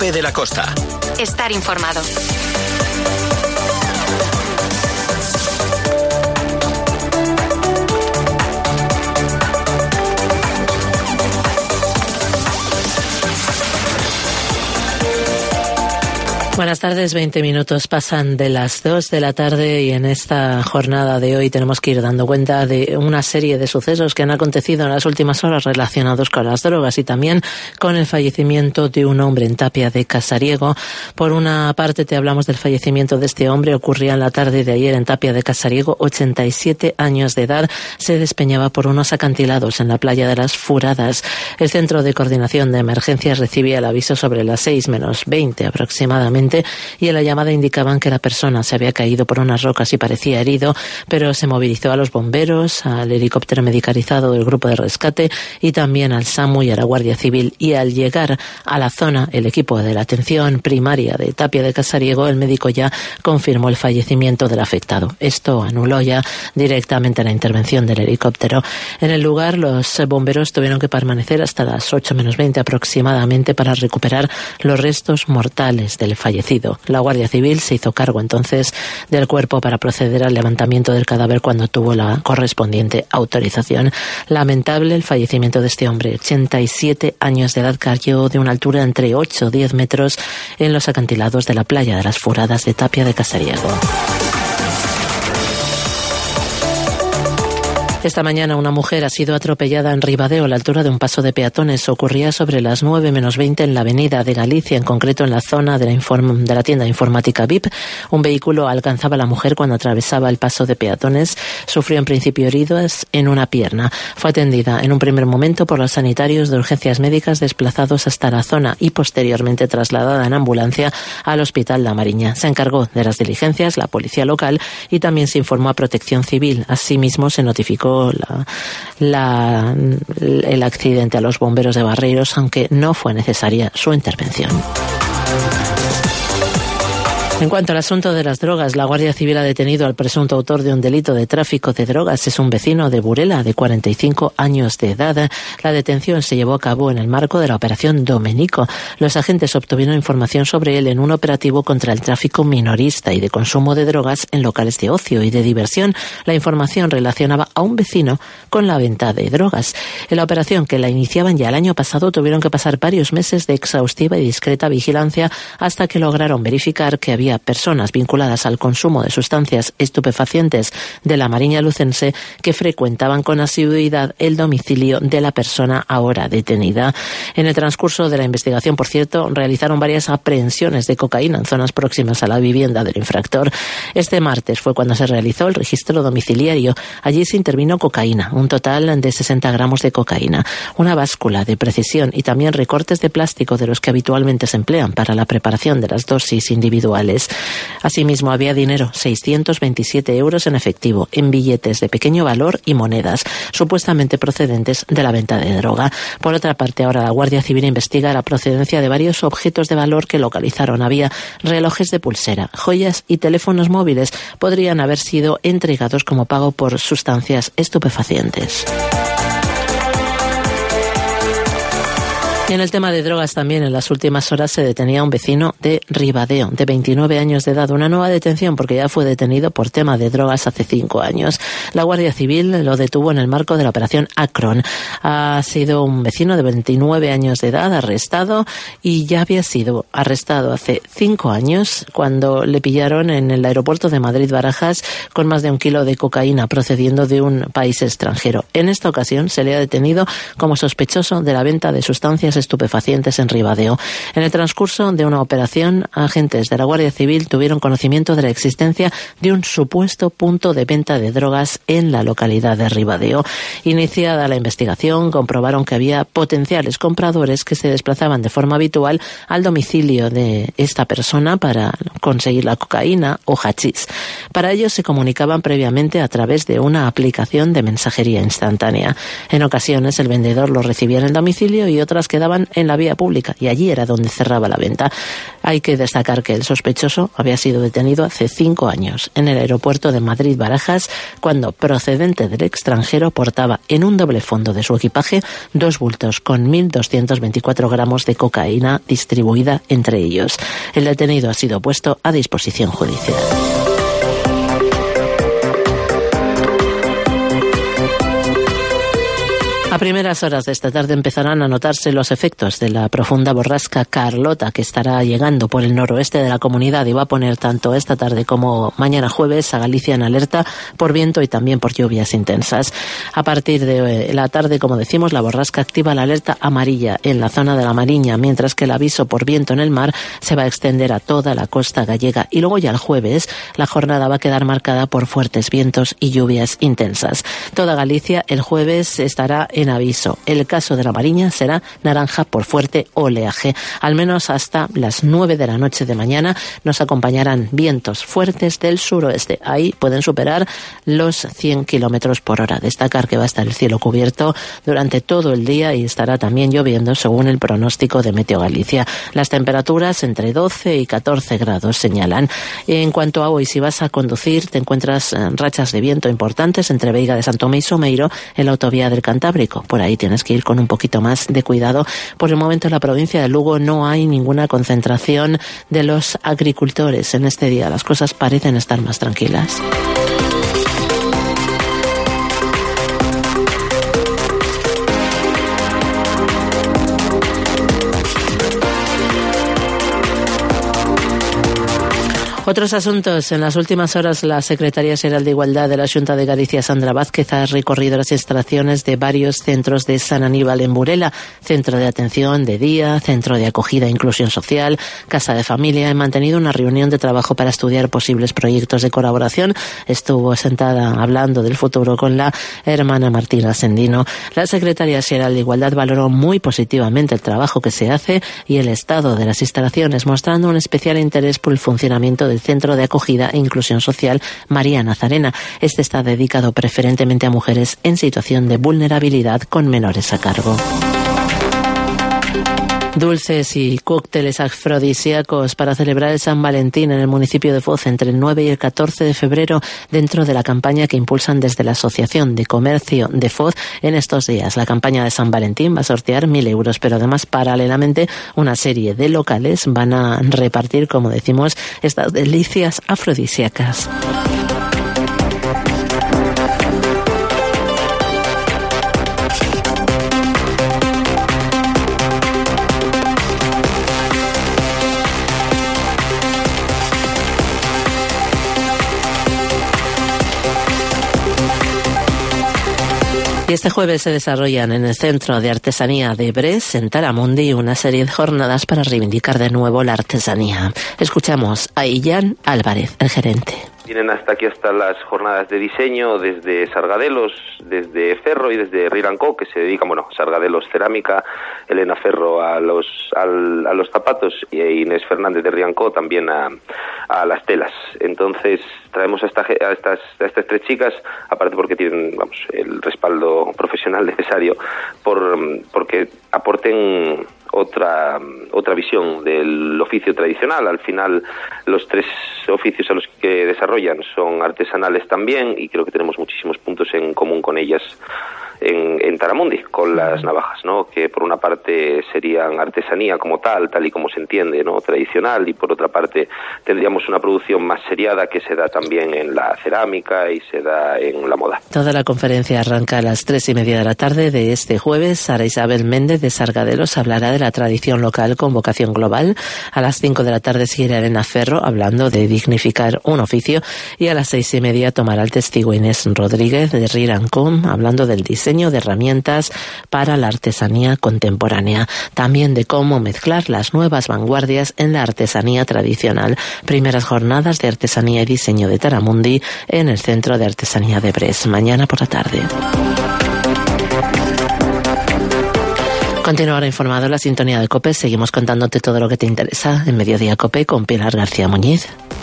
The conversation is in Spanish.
Cope de la Costa. Estar informado. Buenas tardes, 20 minutos pasan de las 2 de la tarde y en esta jornada de hoy tenemos que ir dando cuenta de una serie de sucesos que han acontecido en las últimas horas relacionados con las drogas y también con el fallecimiento de un hombre en Tapia de Casariego. Por una parte te hablamos del fallecimiento de este hombre, ocurría en la tarde de ayer en Tapia de Casariego, 87 años de edad, se despeñaba por unos acantilados en la playa de las Furadas. El Centro de Coordinación de Emergencias recibía el aviso sobre las 6 menos 20 aproximadamente y en la llamada indicaban que la persona se había caído por unas rocas y parecía herido, pero se movilizó a los bomberos, al helicóptero medicalizado del grupo de rescate y también al SAMU y a la Guardia Civil, y al llegar a la zona el equipo de la atención primaria de Tapia de Casariego, el médico ya confirmó el fallecimiento del afectado. Esto anuló ya directamente la intervención del helicóptero. En el lugar los bomberos tuvieron que permanecer hasta las 8 menos 20 aproximadamente para recuperar los restos mortales del fallecido. La Guardia Civil se hizo cargo entonces del cuerpo para proceder al levantamiento del cadáver cuando tuvo la correspondiente autorización. Lamentable el fallecimiento de este hombre. 87 años de edad, cayó de una altura entre 8 o 10 metros en los acantilados de la playa de las Furadas de Tapia de Casariego. Esta mañana una mujer ha sido atropellada en Ribadeo a la altura de un paso de peatones. Ocurría sobre las 9 menos 20 en la avenida de Galicia, en concreto en la zona de la tienda informática VIP. Un vehículo alcanzaba a la mujer cuando atravesaba el paso de peatones. Sufrió en principio heridas en una pierna. Fue atendida en un primer momento por los sanitarios de urgencias médicas desplazados hasta la zona y posteriormente trasladada en ambulancia al Hospital La Mariña. Se encargó de las diligencias la policía local y también se informó a Protección Civil. Asimismo se notificó el accidente a los bomberos de Barreiros, aunque no fue necesaria su intervención. En cuanto al asunto de las drogas, la Guardia Civil ha detenido al presunto autor de un delito de tráfico de drogas. Es un vecino de Burela, de 45 años de edad. La detención se llevó a cabo en el marco de la Operación Domenico. Los agentes obtuvieron información sobre él en un operativo contra el tráfico minorista y de consumo de drogas en locales de ocio y de diversión. La información relacionaba a un vecino con la venta de drogas. En la operación, que la iniciaban ya el año pasado, tuvieron que pasar varios meses de exhaustiva y discreta vigilancia hasta que lograron verificar que había personas vinculadas al consumo de sustancias estupefacientes de la Mariña lucense que frecuentaban con asiduidad el domicilio de la persona ahora detenida. En el transcurso de la investigación, por cierto, realizaron varias aprehensiones de cocaína en zonas próximas a la vivienda del infractor. Este martes fue cuando se realizó el registro domiciliario. Allí se intervino cocaína, un total de 60 gramos de cocaína, una báscula de precisión y también recortes de plástico de los que habitualmente se emplean para la preparación de las dosis individuales. Asimismo, había dinero, 627 euros en efectivo, en billetes de pequeño valor y monedas, supuestamente procedentes de la venta de droga. Por otra parte, ahora la Guardia Civil investiga la procedencia de varios objetos de valor que localizaron. Había relojes de pulsera, joyas y teléfonos móviles. Podrían haber sido entregados como pago por sustancias estupefacientes. Y en el tema de drogas también, en las últimas horas se detenía a un vecino de Ribadeo, de 29 años de edad. Una nueva detención porque ya fue detenido por tema de drogas hace 5 años. La Guardia Civil lo detuvo en el marco de la operación Akron. Ha sido un vecino de 29 años de edad arrestado y ya había sido arrestado hace 5 años cuando le pillaron en el aeropuerto de Madrid-Barajas con más de 1 kilo de cocaína procediendo de un país extranjero. En esta ocasión se le ha detenido como sospechoso de la venta de sustancias estupefacientes en Ribadeo. En el transcurso de una operación, agentes de la Guardia Civil tuvieron conocimiento de la existencia de un supuesto punto de venta de drogas en la localidad de Ribadeo. Iniciada la investigación, comprobaron que había potenciales compradores que se desplazaban de forma habitual al domicilio de esta persona para conseguir la cocaína o hachís. Para ello se comunicaban previamente a través de una aplicación de mensajería instantánea. En ocasiones el vendedor los recibía en el domicilio y otras quedaban estaban en la vía pública y allí era donde cerraba la venta. Hay que destacar que el sospechoso había sido detenido hace 5 años en el aeropuerto de Madrid-Barajas cuando, procedente del extranjero, portaba en un doble fondo de su equipaje 2 bultos con 1.224 gramos de cocaína distribuida entre ellos. El detenido ha sido puesto a disposición judicial. A primeras horas de esta tarde empezarán a notarse los efectos de la profunda borrasca Carlota, que estará llegando por el noroeste de la comunidad y va a poner tanto esta tarde como mañana jueves a Galicia en alerta por viento y también por lluvias intensas. A partir de la tarde, como decimos, la borrasca activa la alerta amarilla en la zona de la Mariña, mientras que el aviso por viento en el mar se va a extender a toda la costa gallega. Y luego ya el jueves la jornada va a quedar marcada por fuertes vientos y lluvias intensas. Toda Galicia el jueves estará en aviso. El caso de la Mariña será naranja por fuerte oleaje. Al menos hasta las 9 de la noche de mañana nos acompañarán vientos fuertes del suroeste. Ahí pueden superar los 100 kilómetros por hora. Destacar que va a estar el cielo cubierto durante todo el día y estará también lloviendo según el pronóstico de Meteo Galicia. Las temperaturas entre 12 y 14 grados señalan. En cuanto a hoy, si vas a conducir, te encuentras rachas de viento importantes entre Veiga de San Tomé y Someiro en la autovía del Cantábrico. Por ahí tienes que ir con un poquito más de cuidado. Por el momento en la provincia de Lugo no hay ninguna concentración de los agricultores. En este día las cosas parecen estar más tranquilas. Otros asuntos. En las últimas horas, la Secretaria Xeral de Igualdad de la Xunta de Galicia, Sandra Vázquez, ha recorrido las instalaciones de varios centros de San Aníbal en Burela, centro de atención de día, centro de acogida e inclusión social, casa de familia. Han mantenido una reunión de trabajo para estudiar posibles proyectos de colaboración. Estuvo sentada hablando del futuro con la hermana Martina Sendino. La Secretaria Xeral de Igualdad valoró muy positivamente el trabajo que se hace y el estado de las instalaciones, mostrando un especial interés por el funcionamiento del Centro de Acogida e Inclusión Social María Nazarena. Este está dedicado preferentemente a mujeres en situación de vulnerabilidad con menores a cargo. Dulces y cócteles afrodisíacos para celebrar el San Valentín en el municipio de Foz entre el 9 y el 14 de febrero dentro de la campaña que impulsan desde la Asociación de Comercio de Foz en estos días. La campaña de San Valentín va a sortear 1.000 euros, pero además paralelamente una serie de locales van a repartir, como decimos, estas delicias afrodisíacas. Y este jueves se desarrollan en el Centro de Artesanía de Bres, en Taramundi, una serie de jornadas para reivindicar de nuevo la artesanía. Escuchamos a Illán Álvarez, el gerente. Vienen hasta aquí, hasta las jornadas de diseño, desde Sargadelos, desde Ferro y desde Riranco, que se dedican, Sargadelos cerámica, Elena Ferro a los zapatos y Inés Fernández de Riranco también a las telas. Entonces traemos a estas 3 chicas, aparte porque tienen el respaldo profesional necesario, porque aporten otra visión del oficio tradicional. Al final, los 3 oficios a los que desarrollan son artesanales también, y creo que tenemos muchísimos puntos en común con ellas en Taramundi, con las navajas, ¿no? Que por una parte serían artesanía como tal y como se entiende, ¿no? Tradicional, y por otra parte tendríamos una producción más seriada que se da también en la cerámica y se da en la moda. Toda la conferencia arranca a las 3:30 de la tarde de este jueves. Sara Isabel Méndez de Sargadelos hablará de la tradición local con vocación global. A las 5 de la tarde seguirá Elena Ferro hablando de dignificar un oficio, y a las 6:30 tomará el testigo Inés Rodríguez de Rirancom hablando del diseño de herramientas para la artesanía contemporánea, también de cómo mezclar las nuevas vanguardias en la artesanía tradicional. Primeras jornadas de artesanía y diseño de Taramundi en el Centro de Artesanía de Bres, mañana por la tarde. Continúa ahora informado en la sintonía de COPE. Seguimos contándote todo lo que te interesa en Mediodía COPE con Pilar García Muñiz.